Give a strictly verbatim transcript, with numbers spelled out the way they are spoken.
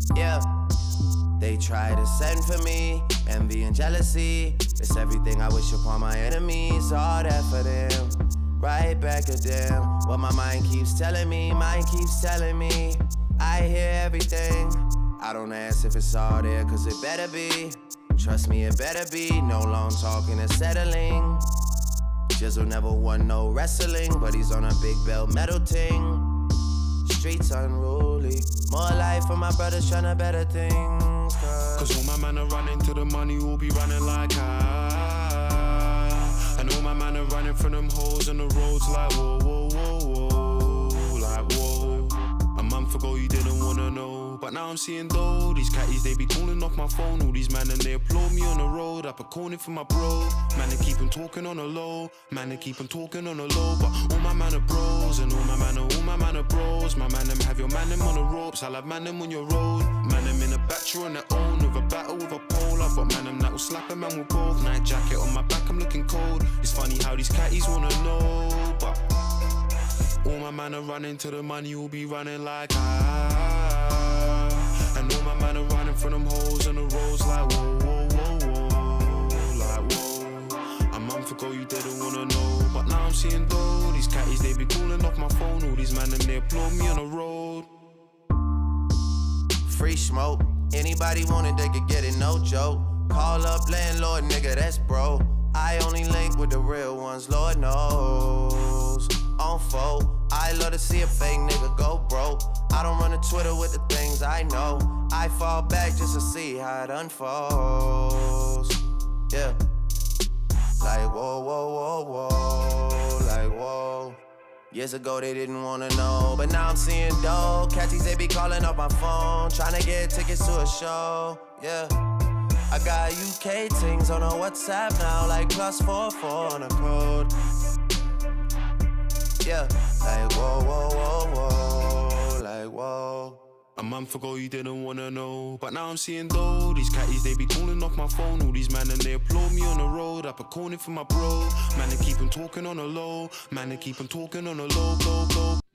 Yeah. They try to send for me, envy and jealousy. It's everything I wish upon my enemies, all that for them. Right back at them. What my mind keeps telling me, mind keeps telling me. I hear everything. I don't ask if it's all there, cause it better be. Trust me, it better be. No long talking and settling. Jizzle never won no wrestling, but he's on a big belt metal ting. Streets unruly. More life for my brothers tryna better things. Cause, Cause all my man are running to the money, will be running like I. And all my man are running from them holes on the roads like whoa, whoa, whoa, whoa. Like whoa. A month ago you didn't wanna know, but now I'm seeing though. These catties, they be calling off my phone. All these man and they applaud me on the road. Up a corner for my bro. Man, they keep on talking on the low. Man, they keep on talking on the low. But all my man are bros, and all my man are, all my man are bros. My man them have your man them on the ropes. I'll have man them on your road. Man them in a battery on their own, with a battle with a pole. I've got man them that will slap a man with both. Night jacket on my back, I'm looking cold. It's funny how these catties wanna know, but all my man are running to the money, will be running like I. And all my man are running from them holes on the roads like whoa, whoa, whoa, whoa. Like whoa. A month ago you didn't wanna know, but now I'm seeing though. These catties, they be calling off my phone. All these man and they applaud me on the road. free smoke. Anybody want it, they could get it, no joke. Call up landlord, nigga, that's bro. I only link with the real ones, Lord knows. On foe, I love to see a fake nigga go broke. I don't run to Twitter with the things I know. I fall back just to see how it unfolds. Yeah. Like whoa, whoa, whoa, whoa. Like whoa. Years ago they didn't wanna know, but now I'm seeing dough. Catchies, they be calling up my phone, tryna get tickets to a show. Yeah. I got U K things on a WhatsApp now, like plus four four on a code. Yeah, like whoa, whoa, whoa, whoa, like whoa. A month ago you didn't wanna know, but now I'm seeing though. These catties, they be calling off my phone. All these man and they applaud me on the road. Up a corner for my bro. Man, they keep on talking on the low. Man, they keep on talking on the low, low, low.